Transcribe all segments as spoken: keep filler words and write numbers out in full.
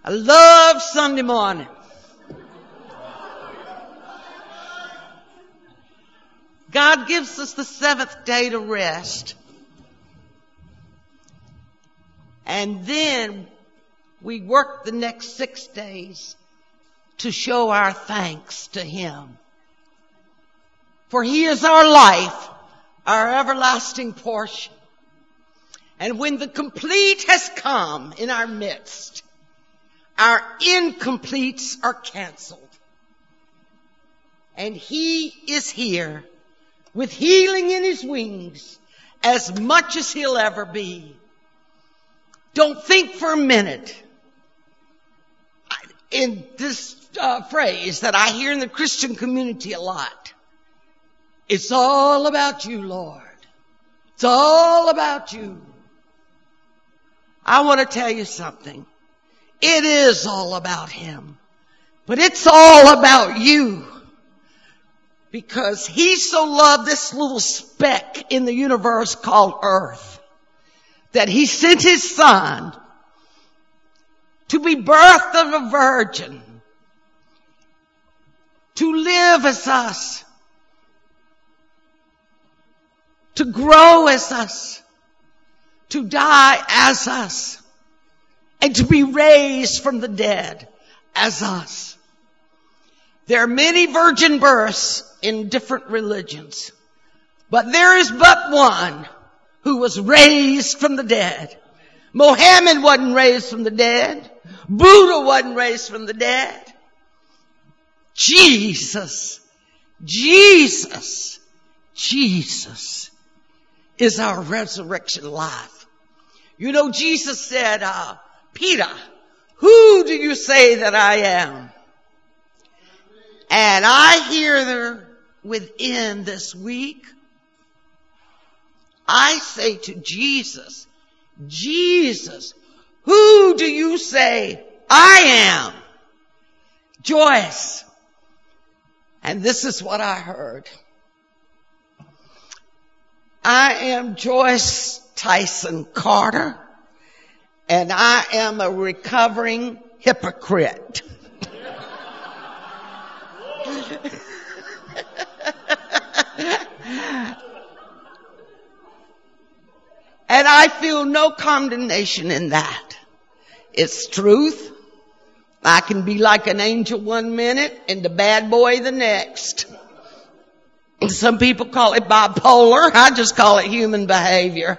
I love Sunday morning. God gives us the seventh day to rest. And then we work the next six days to show our thanks to Him. For He is our life, our everlasting portion. And when the complete has come in our midst, our incompletes are canceled. And He is here with healing in His wings as much as He'll ever be. Don't think for a minute in this uh, phrase that I hear in the Christian community a lot. It's all about you, Lord. It's all about you. I want to tell you something. It is all about Him. But it's all about you. Because He so loved this little speck in the universe called Earth that He sent His Son to be birthed of a virgin, to live as us, to grow as us, to die as us, and to be raised from the dead as us. There are many virgin births in different religions, but there is but one who was raised from the dead. Mohammed wasn't raised from the dead. Buddha wasn't raised from the dead. Jesus, Jesus, Jesus is our resurrection life. You know, Jesus said, uh, Peter, who do you say that I am? And I hear there within this week, I say to Jesus, Jesus, who do you say I am? Joyce. And this is what I heard. I am Joyce Tyson Carter, and I am a recovering hypocrite. And I feel no condemnation in that. It's truth. I can be like an angel one minute and the bad boy the next. And some people call it bipolar. I just call it human behavior.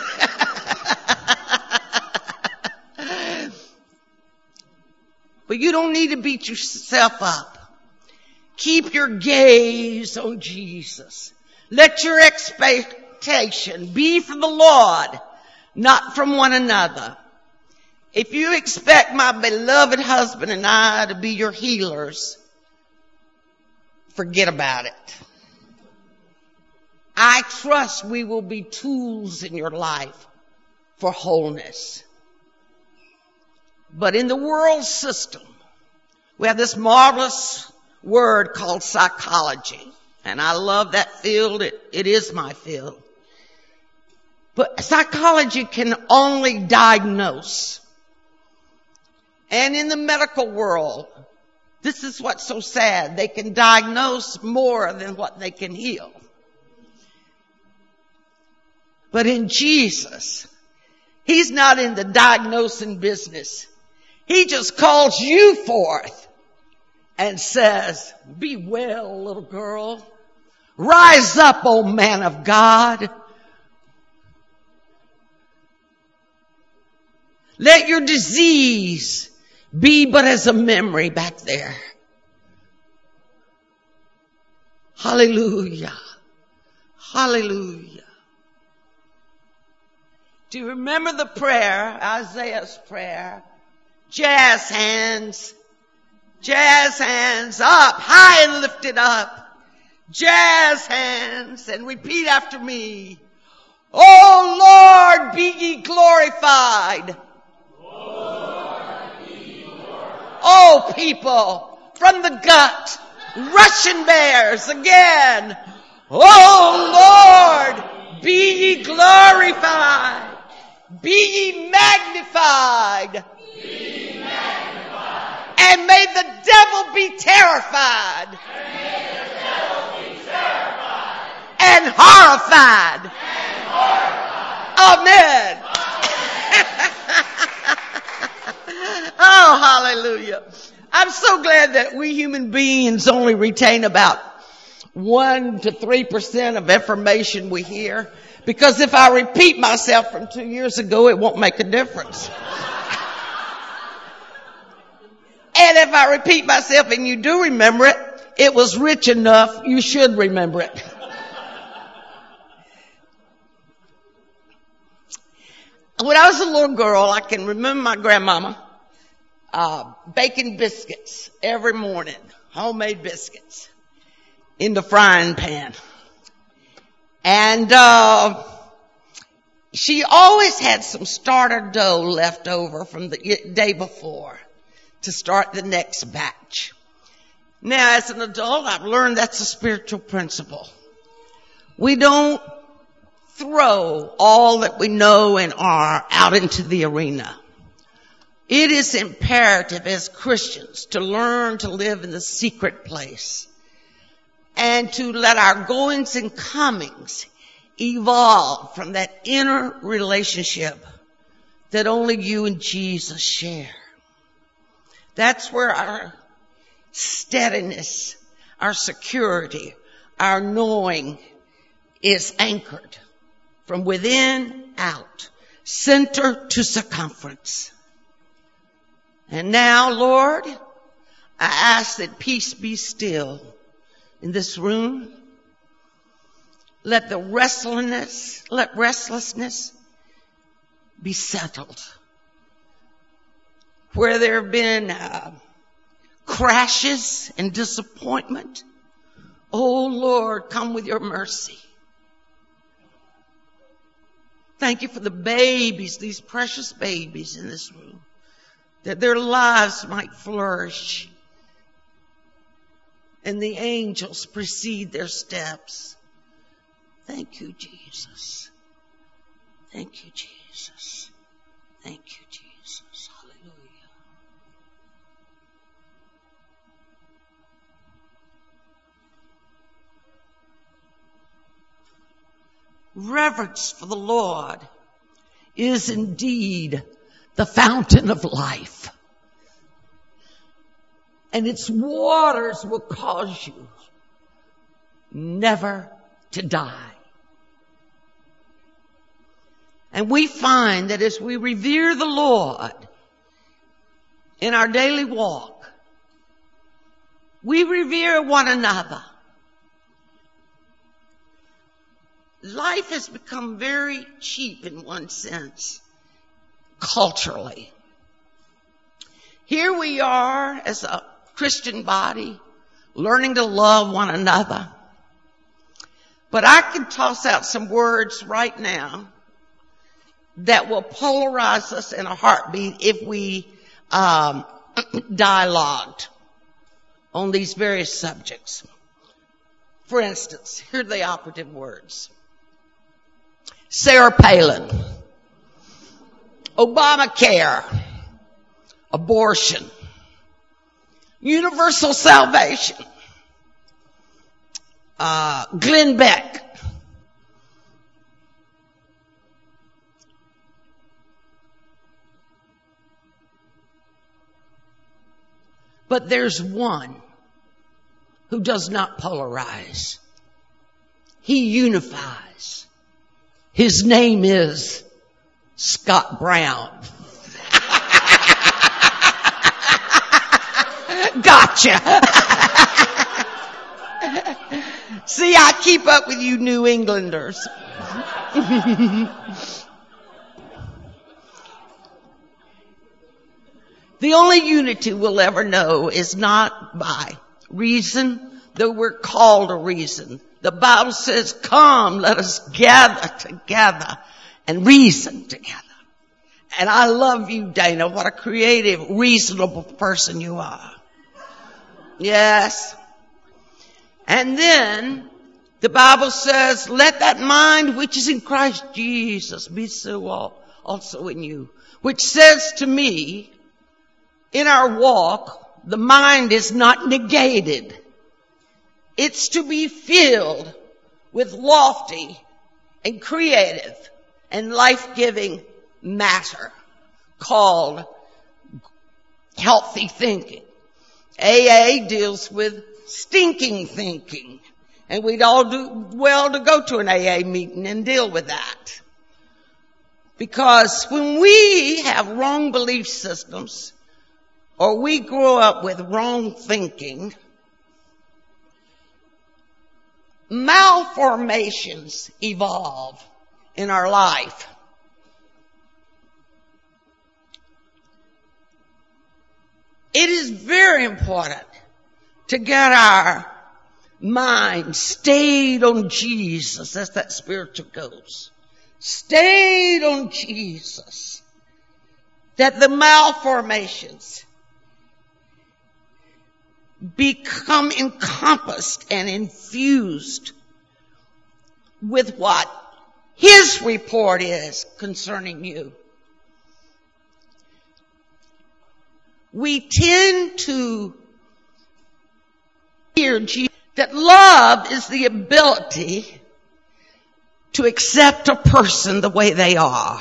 But you don't need to beat yourself up. Keep your gaze on Jesus. Let your expectation be from the Lord, not from one another. If you expect my beloved husband and I to be your healers, forget about it. I trust we will be tools in your life for wholeness. But in the world system, we have this marvelous word called psychology. And I love that field. It, it is my field. But psychology can only diagnose. And in the medical world, this is what's so sad. They can diagnose more than what they can heal. But in Jesus, He's not in the diagnosing business. He just calls you forth and says, be well, little girl. Rise up, O man of God. Let your disease be but as a memory back there. Hallelujah. Hallelujah. Do you remember the prayer, Isaiah's prayer? Jazz hands. Jazz hands up, high and lifted up. Jazz hands and repeat after me. Oh Lord, be ye glorified. Lord, be ye glorified. Oh people, from the gut, Russian bears again. Oh Lord, be ye glorified. Be ye magnified. Be ye magnified. And may the devil be terrified. And may the devil be terrified. And horrified. And horrified. Amen. Oh, hallelujah. I'm so glad that we human beings only retain about one to three percent of information we hear. Because if I repeat myself from two years ago, it won't make a difference. And if I repeat myself and you do remember it, it was rich enough, you should remember it. When I was a little girl, I can remember my grandmama uh, baking biscuits every morning, homemade biscuits, in the frying pan. And uh she always had some starter dough left over from the day before to start the next batch. Now, as an adult, I've learned that's a spiritual principle. We don't throw all that we know and are out into the arena. It is imperative as Christians to learn to live in the secret place and to let our goings and comings evolve from that inner relationship that only you and Jesus share. That's where our steadiness, our security, our knowing is anchored from within out, center to circumference. And now, Lord, I ask that peace be still in this room. Let the restlessness, let restlessness be settled. Where there have been uh, crashes and disappointment, oh Lord, come with your mercy. Thank you for the babies, these precious babies in this room, that their lives might flourish and the angels precede their steps. Thank you, Jesus. Thank you, Jesus. Thank you, Jesus. Hallelujah. Reverence for the Lord is indeed the fountain of life. And its waters will cause you never to die. And we find that as we revere the Lord in our daily walk, we revere one another. Life has become very cheap in one sense, culturally. Here we are as a Christian body, learning to love one another. But I can toss out some words right now that will polarize us in a heartbeat if we um, dialogued on these various subjects. For instance, here are the operative words. Sarah Palin, Obamacare, abortion, universal salvation, uh, Glenn Beck, but there's one who does not polarize. He unifies. His name is Scott Brown. Gotcha. See, I keep up with you New Englanders. The only unity we'll ever know is not by reason, though we're called to reason. The Bible says, come, let us gather together and reason together. And I love you, Dana. What a creative, reasonable person you are. Yes. And then the Bible says, let that mind which is in Christ Jesus be so also in you. Which says to me, in our walk, the mind is not negated. It's to be filled with lofty and creative and life-giving matter called healthy thinking. A A deals with stinking thinking, and we'd all do well to go to an A A meeting and deal with that. Because when we have wrong belief systems, or we grow up with wrong thinking, malformations evolve in our life. It is very important to get our mind stayed on Jesus. That's that spiritual goes. Stayed on Jesus. That the malformations become encompassed and infused with what His report is concerning you. We tend to hear Jesus, that love is the ability to accept a person the way they are.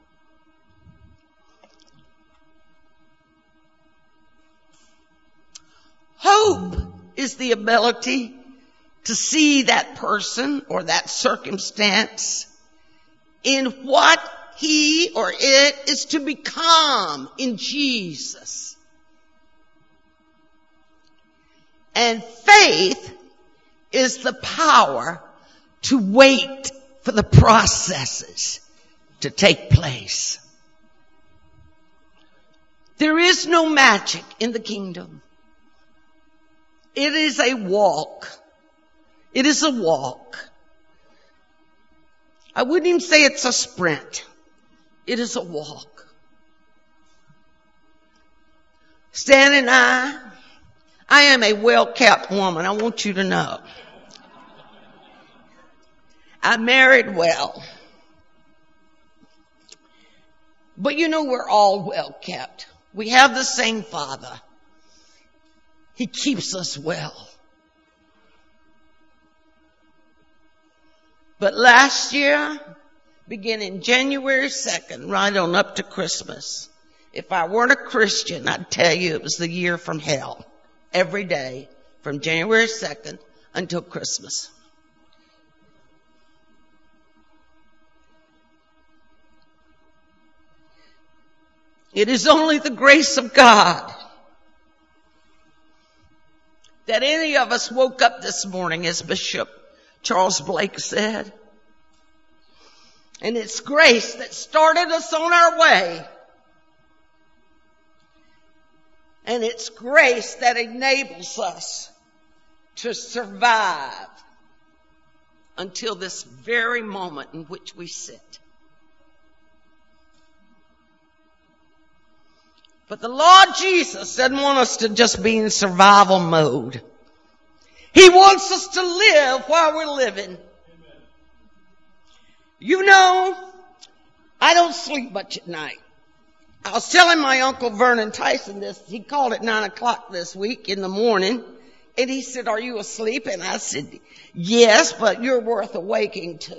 Hope is the ability to see that person or that circumstance in what he or it is to become in Jesus. And faith is the power to wait for the processes to take place. There is no magic in the kingdom. It is a walk. It is a walk. I wouldn't even say it's a sprint. It is a walk. Stan and I, I am a well-kept woman. I want you to know. I married well. But you know, we're all well-kept. We have the same Father. He keeps us well. But last year, beginning January second, right on up to Christmas, if I weren't a Christian, I'd tell you it was the year from hell. Every day, from January second until Christmas. It is only the grace of God that any of us woke up this morning, as Bishop Charles Blake said. And it's grace that started us on our way. And it's grace that enables us to survive until this very moment in which we sit. But the Lord Jesus doesn't want us to just be in survival mode. He wants us to live while we're living. Amen. You know, I don't sleep much at night. I was telling my Uncle Vernon Tyson this. He called at nine o'clock this week in the morning. And he said, "Are you asleep?" And I said, "Yes, but you're worth awaking to."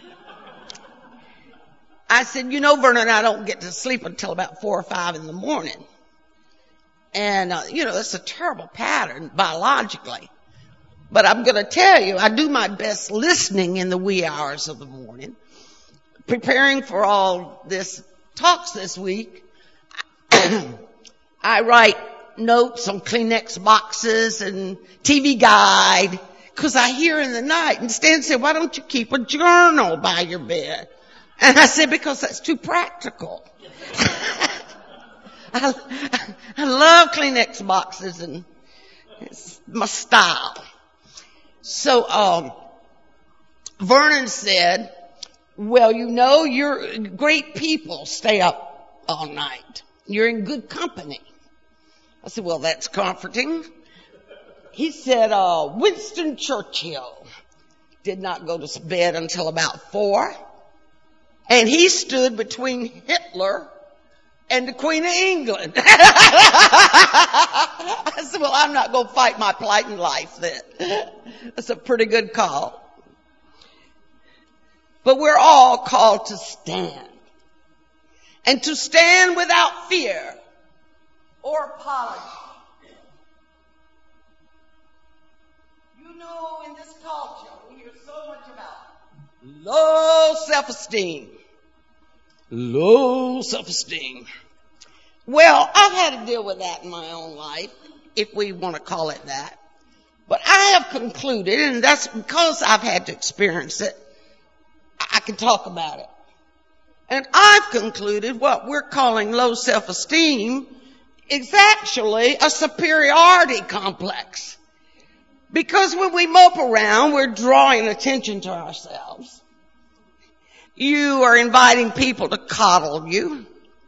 I said, "You know, Vernon, I don't get to sleep until about four or five in the morning." And, uh, you know, that's a terrible pattern biologically. But I'm going to tell you, I do my best listening in the wee hours of the morning, preparing for all this talks this week. I write notes on Kleenex boxes and T V Guide because I hear in the night. And Stan said, "Why don't you keep a journal by your bed?" And I said, "Because that's too practical." I, I love Kleenex boxes and it's my style. So, um, Vernon said, "Well, you know, you're great people stay up all night. You're in good company." I said, "Well, that's comforting." He said, uh, Winston Churchill did not go to bed until about four. And he stood between Hitler and the Queen of England. I said, well, I'm not going to fight my plight in life then. That's a pretty good call. But we're all called to stand. And to stand without fear or apology. You know, in this culture, we hear so much about low self-esteem. Low self-esteem. Well, I've had to deal with that in my own life, if we want to call it that. But I have concluded, and that's because I've had to experience it, I can talk about it. And I've concluded what we're calling low self-esteem is actually a superiority complex. Because when we mope around, we're drawing attention to ourselves. You are inviting people to coddle you.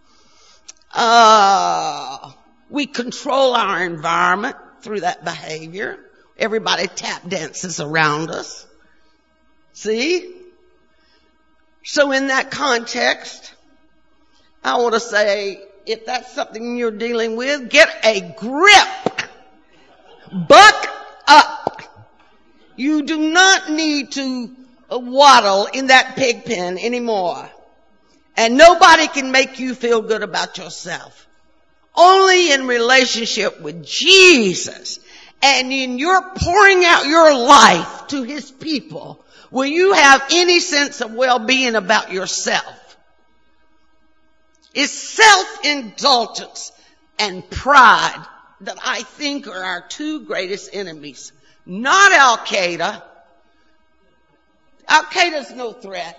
Uh, we control our environment through that behavior. Everybody tap dances around us. See? So in that context, I want to say, if that's something you're dealing with, get a grip. Buck up. You do not need to waddle in that pig pen anymore. And nobody can make you feel good about yourself. Only in relationship with Jesus and in your pouring out your life to his people will you have any sense of well-being about yourself. It's self-indulgence and pride that I think are our two greatest enemies. Not Al-Qaeda. Al-Qaeda's no threat.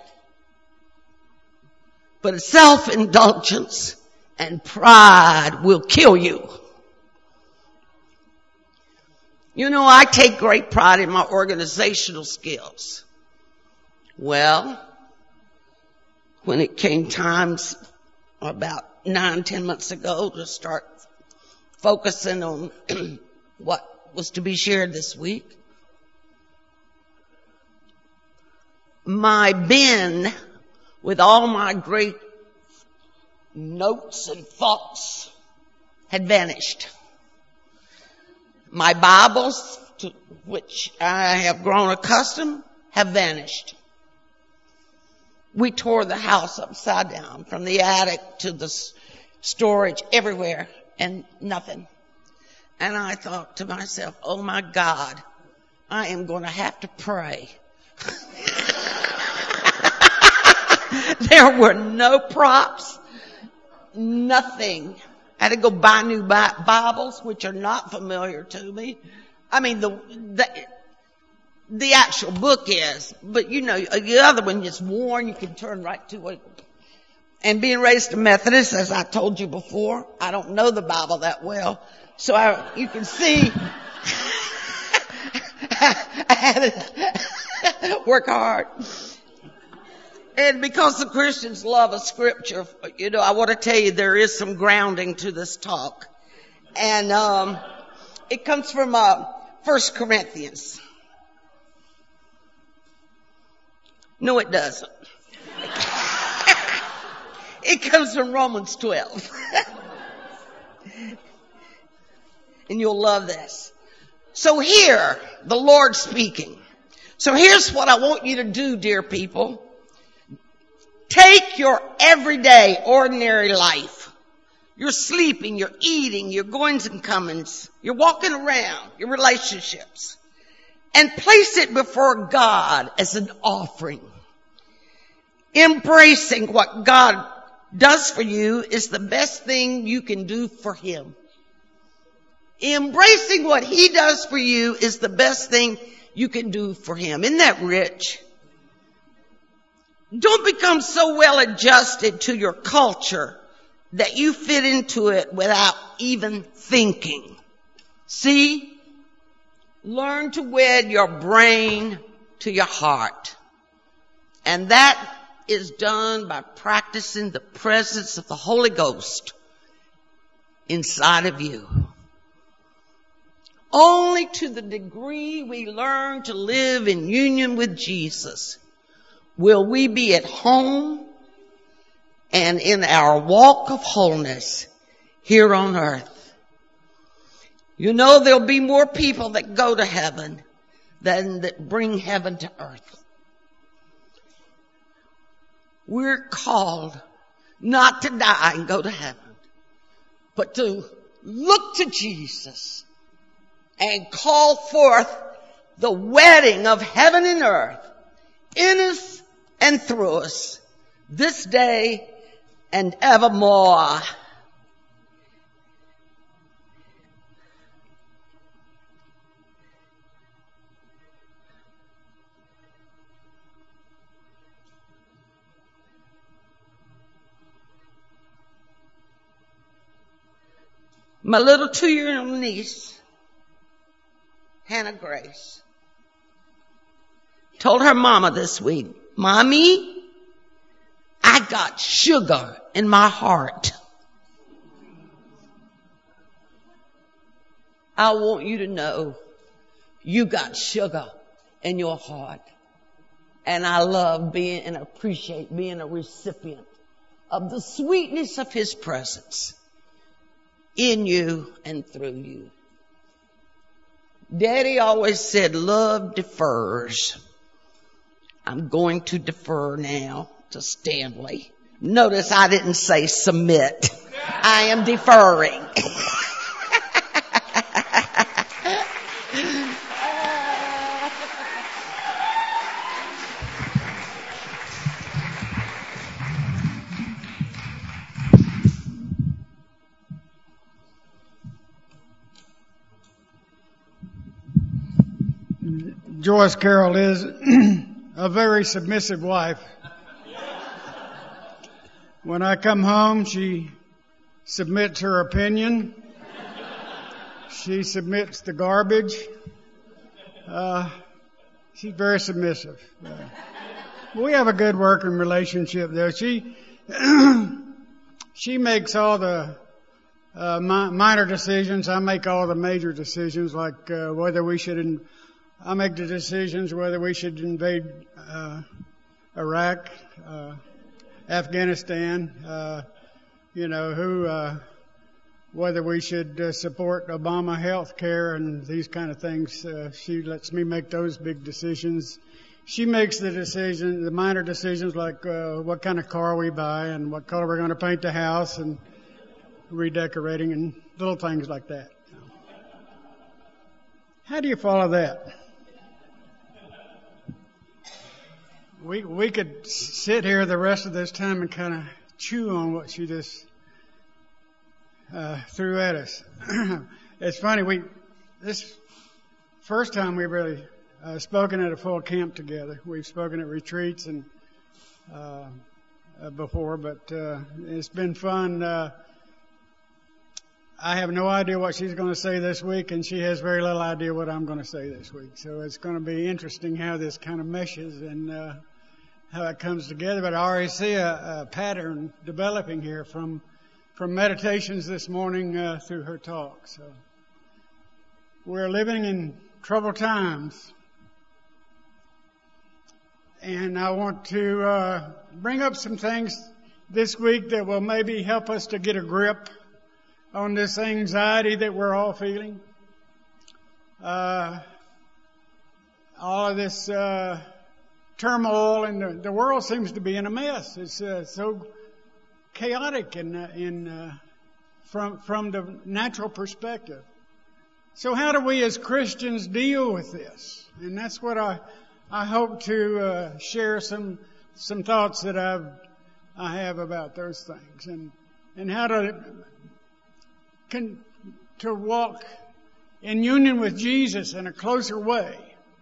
But self-indulgence and pride will kill you. You know, I take great pride in my organizational skills. Well, when it came times about nine, ten months ago to start focusing on what was to be shared this week, my bin with all my great notes and thoughts had vanished. My Bibles, to which I have grown accustomed, have vanished. We tore the house upside down, from the attic to the storage, everywhere, and nothing. And I thought to myself, oh my God, I am going to have to pray. There were no props, nothing. I had to go buy new Bibles, which are not familiar to me. I mean, the, the, the actual book is, but you know, the other one is worn, you can turn right to it. And being raised a Methodist, as I told you before, I don't know the Bible that well. So I, you can see, I had to work hard. And because the Christians love a scripture, you know, I want to tell you there is some grounding to this talk. And um it comes from uh First Corinthians. No, it doesn't. It comes from Romans twelve. And you'll love this. So here, the Lord speaking. So here's what I want you to do, dear people. Take your everyday, ordinary life. You're sleeping, you're eating, you're goings and comings, you're walking around, your relationships, and place it before God as an offering. Embracing what God does for you is the best thing you can do for him. Embracing what he does for you is the best thing you can do for him. Isn't that rich? Don't become so well adjusted to your culture that you fit into it without even thinking. See? Learn to wed your brain to your heart. And that is done by practicing the presence of the Holy Ghost inside of you. Only to the degree we learn to live in union with Jesus will we be at home and in our walk of wholeness here on earth. You know, there'll be more people that go to heaven than that bring heaven to earth. We're called not to die and go to heaven, but to look to Jesus and call forth the wedding of heaven and earth in us and through us this day and evermore. My little two-year-old niece, Hannah Grace, told her mama this week, "Mommy, I got sugar in my heart." I want you to know you got sugar in your heart. And I love being and appreciate being a recipient of the sweetness of His presence in you and through you. Daddy always said love defers. I'm going to defer now to Stanley. Notice I didn't say submit. I am deferring. Joyce Carroll is a very submissive wife. When I come home, she submits her opinion. She submits the garbage. Uh, she's very submissive. Uh, we have a good working relationship there. She she makes all the uh, mi- minor decisions. I make all the major decisions, like uh, whether we should. In- I make the decisions whether we should invade uh, Iraq, uh, Afghanistan, uh, you know, who, uh, whether we should uh, support Obama health care and these kind of things. Uh, she lets me make those big decisions. She makes the decision, the minor decisions, like uh, what kind of car we buy and what color we're going to paint the house and redecorating and little things like that. How do you follow that? We we could sit here the rest of this time and kind of chew on what she just uh, threw at us. It's funny, we this first time we really uh, spoken at a full camp together. We've spoken at retreats and uh, uh, before, but uh, it's been fun. Uh, I have no idea what she's going to say this week, and she has very little idea what I'm going to say this week. So it's going to be interesting how this kind of meshes and uh, how it comes together. But I already see a, a pattern developing here from from meditations this morning uh, through her talk. So we're living in troubled times, and I want to uh, bring up some things this week that will maybe help us to get a grip on this anxiety that we're all feeling. Uh, all of this uh, turmoil, and the, the world seems to be in a mess. It's uh, so chaotic in, uh, in uh, from from the natural perspective. So how do we as Christians deal with this? And that's what I I hope to uh, share some some thoughts that I've I have about those things, and and how to can to walk in union with Jesus in a closer way.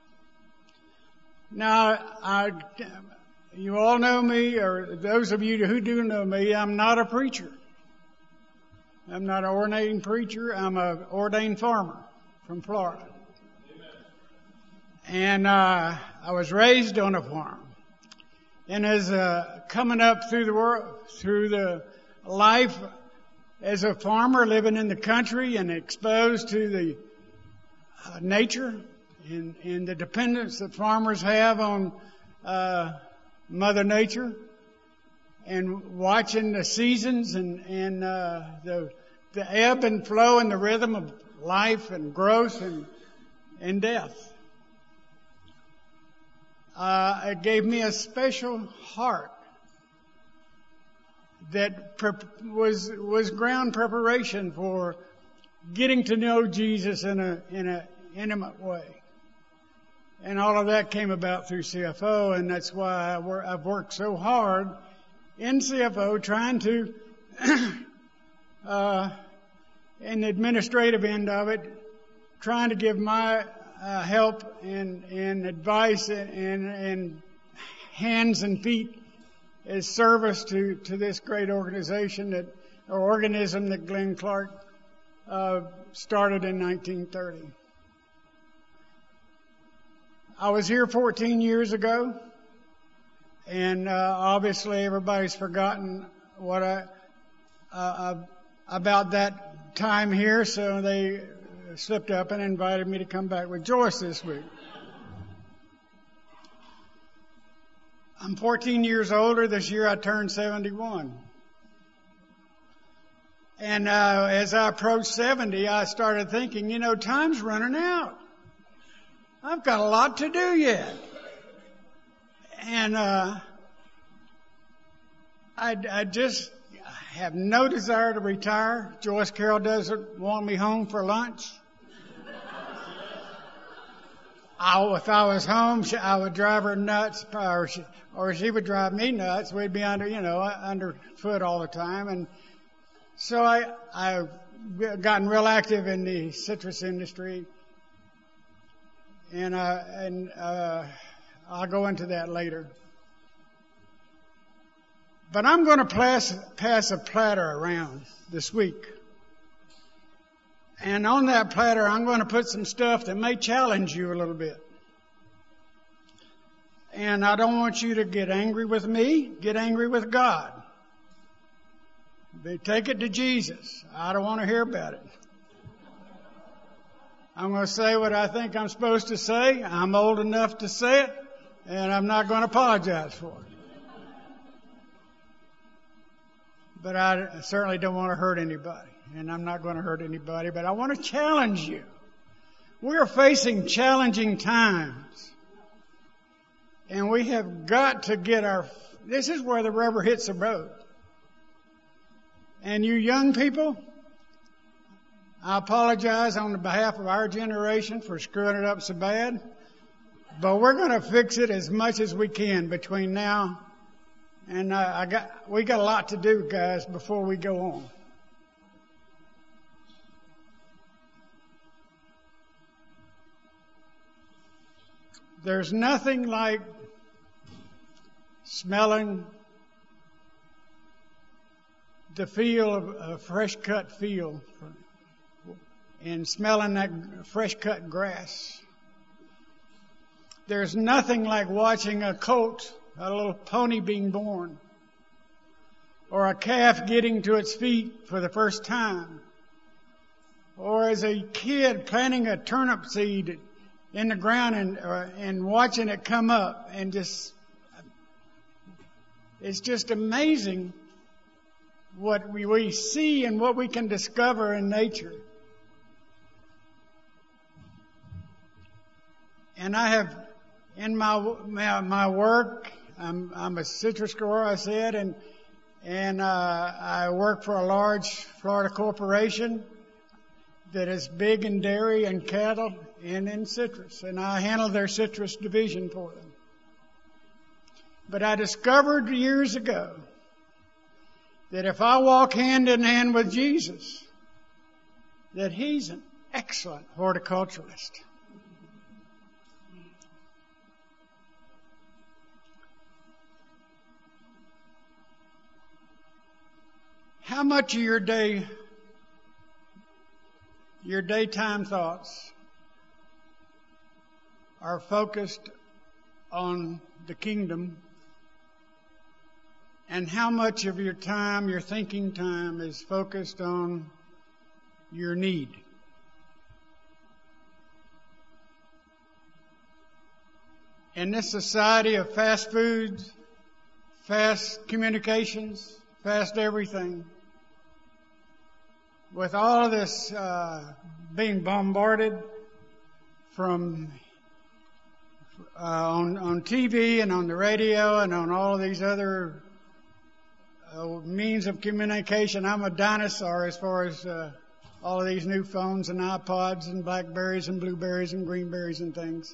Now, I, you all know me, or those of you who do know me, I'm not a preacher. I'm not an ordained preacher. I'm an ordained farmer from Florida. And uh, I was raised on a farm. And as uh, coming up through the world, through the life as a farmer living in the country and exposed to the uh, nature and, and the dependence that farmers have on uh, Mother Nature, and watching the seasons and, and uh, the the ebb and flow and the rhythm of life and growth and and death. Uh, it gave me a special heart that pre- was was ground preparation for getting to know Jesus in a in a intimate way. And all of that came about through C F O, and that's why I wor- I've worked so hard in C F O trying to, uh, in the administrative end of it, trying to give my uh, help and, and advice and, and, and hands and feet as service to, to this great organization that, or organism that Glenn Clark uh, started in nineteen thirty. I was here fourteen years ago, and uh, obviously everybody's forgotten what I uh, about that time here, so they slipped up and invited me to come back with Joyce this week. I'm fourteen years older. This year I turned seventy-one. And uh, as I approached seventy, I started thinking, you know, time's running out. I've got a lot to do yet. And uh, I, I just have no desire to retire. Joyce Carroll doesn't want me home for lunch. I, if I was home, she, I would drive her nuts, or she, or she would drive me nuts. We'd be under, you know, underfoot all the time. And so I, I've gotten real active in the citrus industry. And, uh, and, uh, I'll go into that later. But I'm going to pass, pass a platter around this week. And on that platter, I'm going to put some stuff that may challenge you a little bit. And I don't want you to get angry with me. Get angry with God. But take it to Jesus. I don't want to hear about it. I'm going to say what I think I'm supposed to say. I'm old enough to say it, and I'm not going to apologize for it. But I certainly don't want to hurt anybody, and I'm not going to hurt anybody, but I want to challenge you. We're facing challenging times, and we have got to get our, this is where the rubber hits the road. And you young people, I apologize on the behalf of our generation for screwing it up so bad, but we're going to fix it as much as we can between now and uh, I got. We got a lot to do, guys, before we go on. There's nothing like smelling the feel of a fresh cut field and smelling that fresh cut grass. There's nothing like watching a colt, a little pony being born, or a calf getting to its feet for the first time, or as a kid planting a turnip seed in the ground and uh, and watching it come up, and just it's just amazing what we, we see and what we can discover in nature. And I have, in my my, my work, I'm, I'm a citrus grower, I said, and and uh, I work for a large Florida corporation that is big in dairy and cattle and in citrus, and I handle their citrus division for them. But I discovered years ago that if I walk hand in hand with Jesus, that He's an excellent horticulturalist. How much of your day, your daytime thoughts are focused on the kingdom, and how much of your time, your thinking time, is focused on your need? In this society of fast foods, fast communications, fast everything. With all of this uh, being bombarded from uh, on on T V and on the radio and on all of these other uh, means of communication, I'm a dinosaur as far as uh, all of these new phones and iPods and Blackberries and Blueberries and Greenberries and things.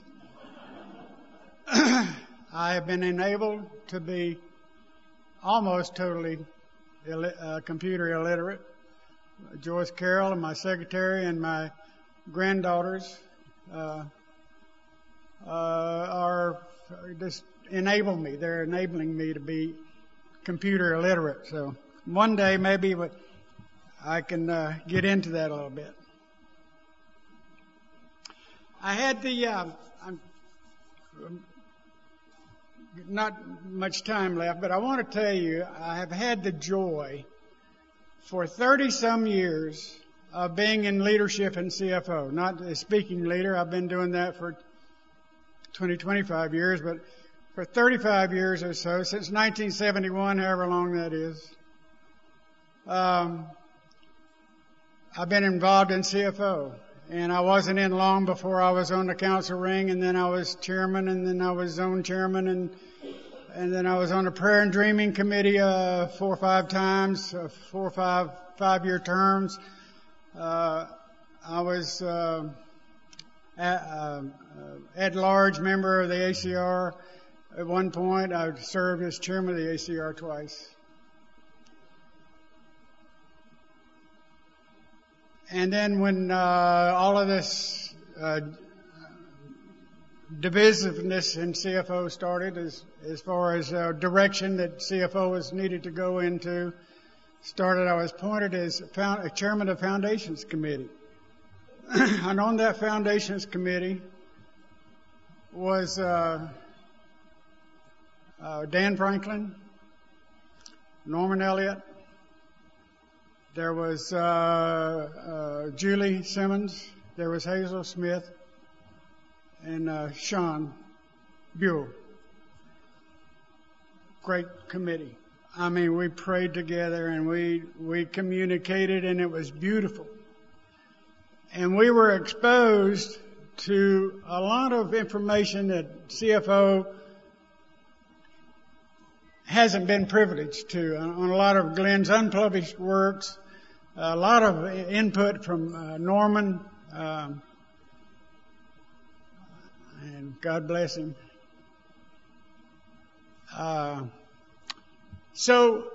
I have been enabled to be almost totally Ill- uh, computer illiterate. Joyce Carroll and my secretary and my granddaughters uh, uh, are just enable me. They're enabling me to be computer illiterate. So one day maybe I can uh, get into that a little bit. I had the uh, I'm, not much time left, but I want to tell you I have had the joy for thirty some years of being in leadership in C F O. Not a speaking leader. I've been doing that for twenty, twenty-five years, but for thirty-five years or so, since nineteen seventy-one, however long that is, um, I've been involved in C F O. And I wasn't in long before I was on the council ring, and then I was chairman, and then I was zone chairman, and and then I was on the prayer and dreaming committee uh, four or five times, uh, four or five five-year terms. Uh, I was uh, at, uh, at-large member of the A C R at one point. I served as chairman of the A C R twice. And then when uh, all of this uh, divisiveness in C F O started, as as far as uh, direction that C F O was needed to go into, started, I was appointed as found, a chairman of Foundations Committee. And on that Foundations Committee was uh, uh, Dan Franklin, Norman Elliott. There was uh, uh, Julie Simmons. There was Hazel Smith and uh, Sean Buell. Great committee. I mean, we prayed together and we we communicated, and it was beautiful. And we were exposed to a lot of information that C F O hasn't been privileged to, on a lot of Glenn's unpublished works. A lot of input from uh, Norman, um, and God bless him. Uh, so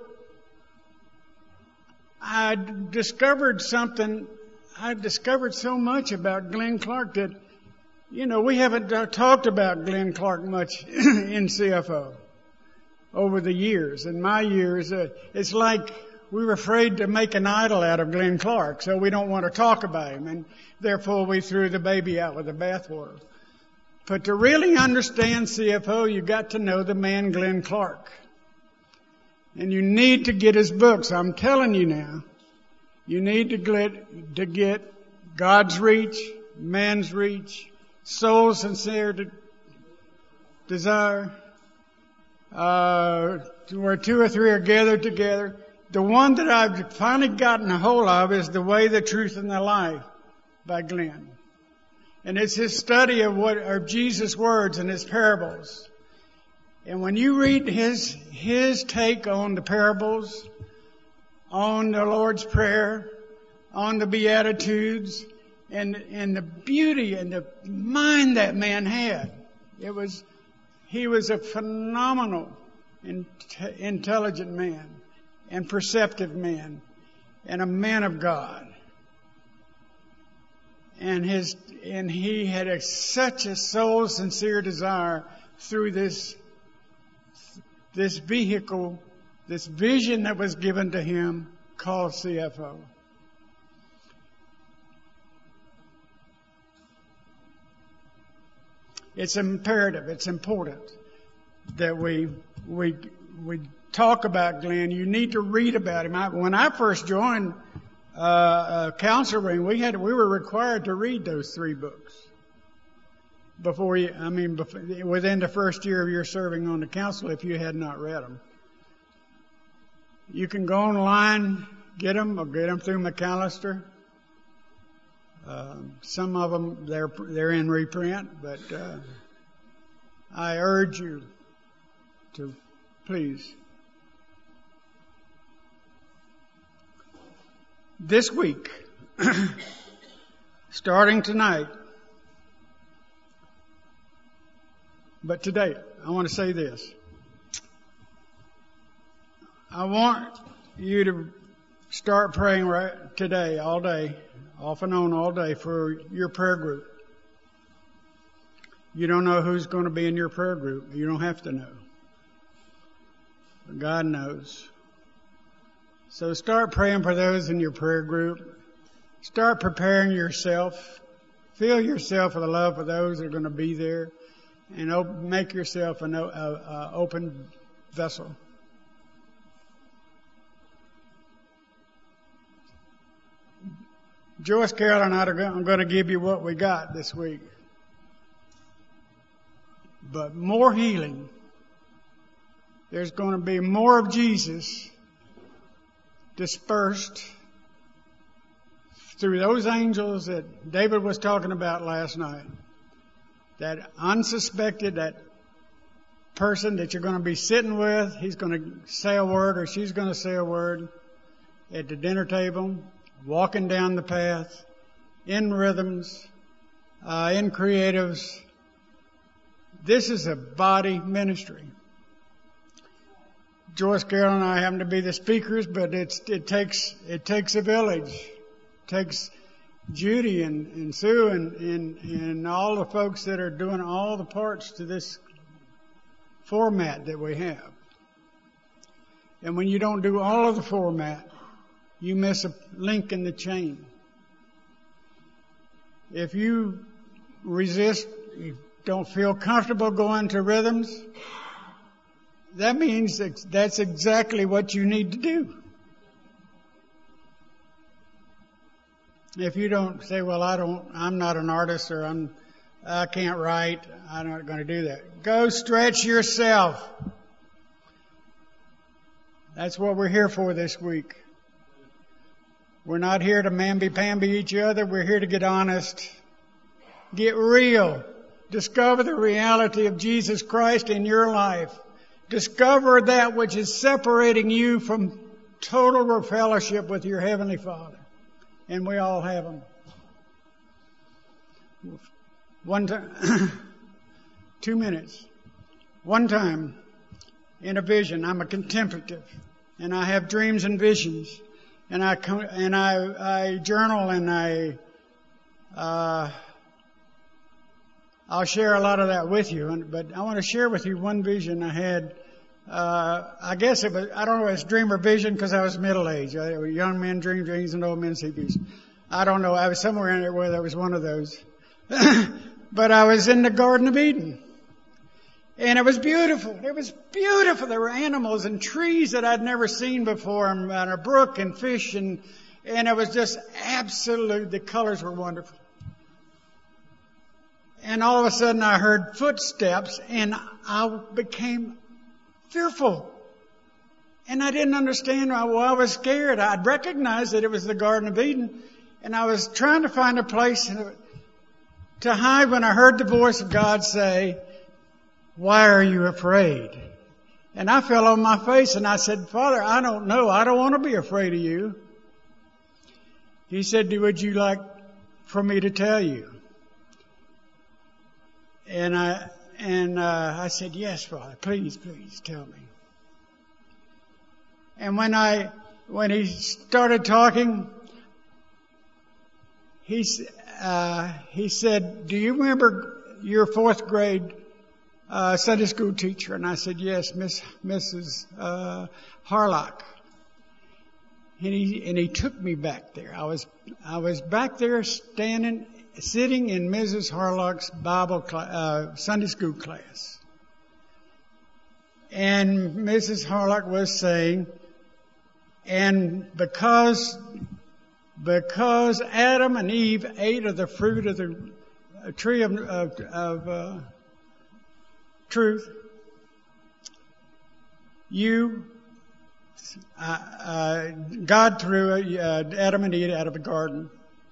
I discovered something. I discovered so much about Glenn Clark that, you know, we haven't uh, talked about Glenn Clark much in C F O over the years. In my years, uh, it's like we were afraid to make an idol out of Glenn Clark, so we don't want to talk about him, and therefore we threw the baby out with the bathwater. But to really understand C F O, you got to know the man Glenn Clark. And you need to get his books. I'm telling you now, you need to get, to get God's Reach, Man's Reach, Soul Sincere de- Desire, uh, where two or three are gathered together. The one that I've finally gotten a hold of is The Way, the Truth, and the Life by Glenn. And it's his study of what are Jesus' words and his parables. And when you read his, his take on the parables, on the Lord's Prayer, on the Beatitudes, and, and the beauty and the mind that man had, it was, he was a phenomenal, intelligent man, and perceptive man, and a man of God. And his, and he had a, such a soul sincere desire through this, this vehicle, this vision that was given to him called C F O. It's imperative, it's important that we, we, we talk about Glenn. You need to read about him. I, when I first joined uh, uh council ring, we had we were required to read those three books before you. I mean, before, within the first year of your serving on the council, if you had not read them. You can go online, get them, or get them through McAllister. Uh, some of them, they're, they're in reprint, but uh, I urge you to please. This week, starting tonight, but today, I want to say this. I want you to start praying right today, all day, off and on all day for your prayer group. You don't know who's going to be in your prayer group. You don't have to know. But God knows. So start praying for those in your prayer group. Start preparing yourself. Fill yourself with the love for those that are going to be there. And open, make yourself an open vessel. Joyce Carroll and I are going to give you what we got this week. But more healing. There's going to be more of Jesus dispersed through those angels that David was talking about last night. That unsuspected, that person that you're going to be sitting with, he's going to say a word or she's going to say a word at the dinner table, walking down the path, in rhythms, uh, in creatives. This is a body ministry. Joyce Carroll and I happen to be the speakers, but it's, it takes it takes a village. It takes Judy and, and Sue and, and, and all the folks that are doing all the parts to this format that we have. And when you don't do all of the format, you miss a link in the chain. If you resist, you don't feel comfortable going to rhythms, that means that that's exactly what you need to do. If you don't say, well, I don't, I'm not an artist or I'm, I can't write, I'm not going to do that. Go stretch yourself. That's what we're here for this week. We're not here to mamby-pamby each other. We're here to get honest. Get real. Discover the reality of Jesus Christ in your life. Discover that which is separating you from total fellowship with your Heavenly Father. And we all have them. One time, two minutes. One time, in a vision, I'm a contemplative, and I have dreams and visions, and I and I, I journal, and I uh, I'll share a lot of that with you. But I want to share with you one vision I had. Uh, I guess it was, I don't know if it's dream or vision because I was middle-aged. Young men dream dreams and old men see visions. I don't know. I was somewhere in there where there was one of those. But I was in the Garden of Eden. And it was beautiful. It was beautiful. There were animals and trees that I'd never seen before, and, and a brook and fish, and, and it was just absolute, the colors were wonderful. And all of a sudden I heard footsteps, and I became fearful. And I didn't understand why. Well, I was scared. I'd recognized that it was the Garden of Eden. And I was trying to find a place to hide when I heard the voice of God say, "Why are you afraid?" And I fell on my face and I said, "Father, I don't know. I don't want to be afraid of you." He said, "Would you like for me to tell you?" And I, And uh, I said, "Yes, Father, please, please tell me." And when I, when he started talking, he uh, he said, "Do you remember your fourth grade uh, Sunday school teacher?" And I said, "Yes, Miss Missus Uh, Harlock." And he and he took me back there. I was I was back there standing. Sitting in Missus Harlock's Bible cl- uh, Sunday school class. And Missus Harlock was saying, and because, because Adam and Eve ate of the fruit of the uh, tree of, of, of uh, truth, you uh, uh, God threw uh, Adam and Eve out of the garden.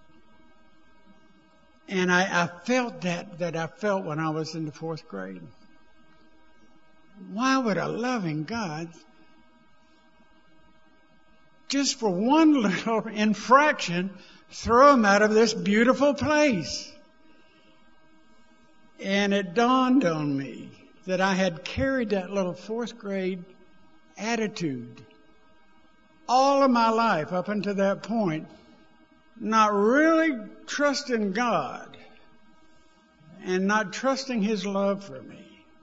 And I, I felt that, that I felt when I was in the fourth grade. Why would a loving God, just for one little infraction, throw him out of this beautiful place? And it dawned on me that I had carried that little fourth grade attitude all of my life up until that point, not really trusting God and not trusting His love for me.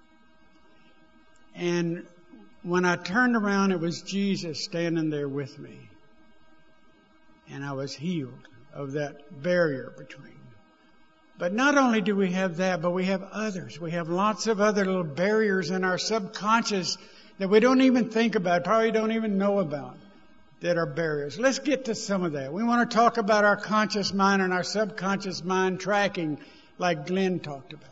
And when I turned around, it was Jesus standing there with me. And I was healed of that barrier between. But not only do we have that, but we have others. We have lots of other little barriers in our subconscious that we don't even think about, probably don't even know about, that are barriers. Let's get to some of that. We want to talk about our conscious mind and our subconscious mind tracking like Glenn talked about.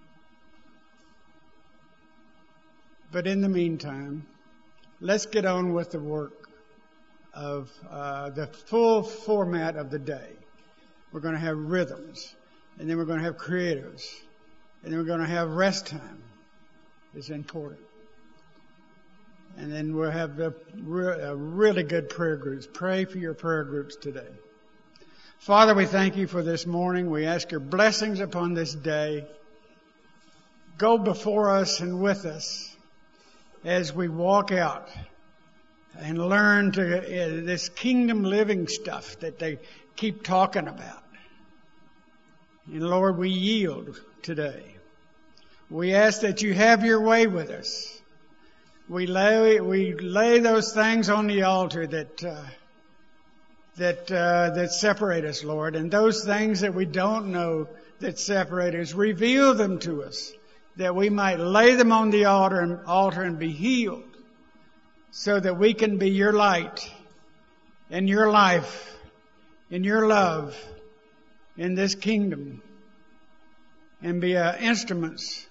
But in the meantime, let's get on with the work of uh, the full format of the day. We're going to have rhythms, and then we're going to have creatives, and then we're going to have rest time. It's important. And then we'll have the re- uh, really good prayer groups. Pray for your prayer groups today. Father, we thank you for this morning. We ask your blessings upon this day. Go before us and with us as we walk out and learn to uh, this kingdom living stuff that they keep talking about. And Lord, we yield today. We ask that you have your way with us. We lay we lay those things on the altar that uh, that uh, that separate us, Lord, and those things that we don't know that separate us, reveal them to us, that we might lay them on the altar and altar and be healed, so that we can be your light and your life and your love in this kingdom, and be uh, instruments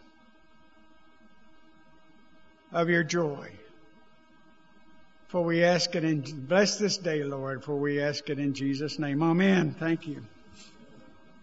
of your joy. For we ask it in, bless this day, Lord, for we ask it in Jesus' name. Amen. Thank you.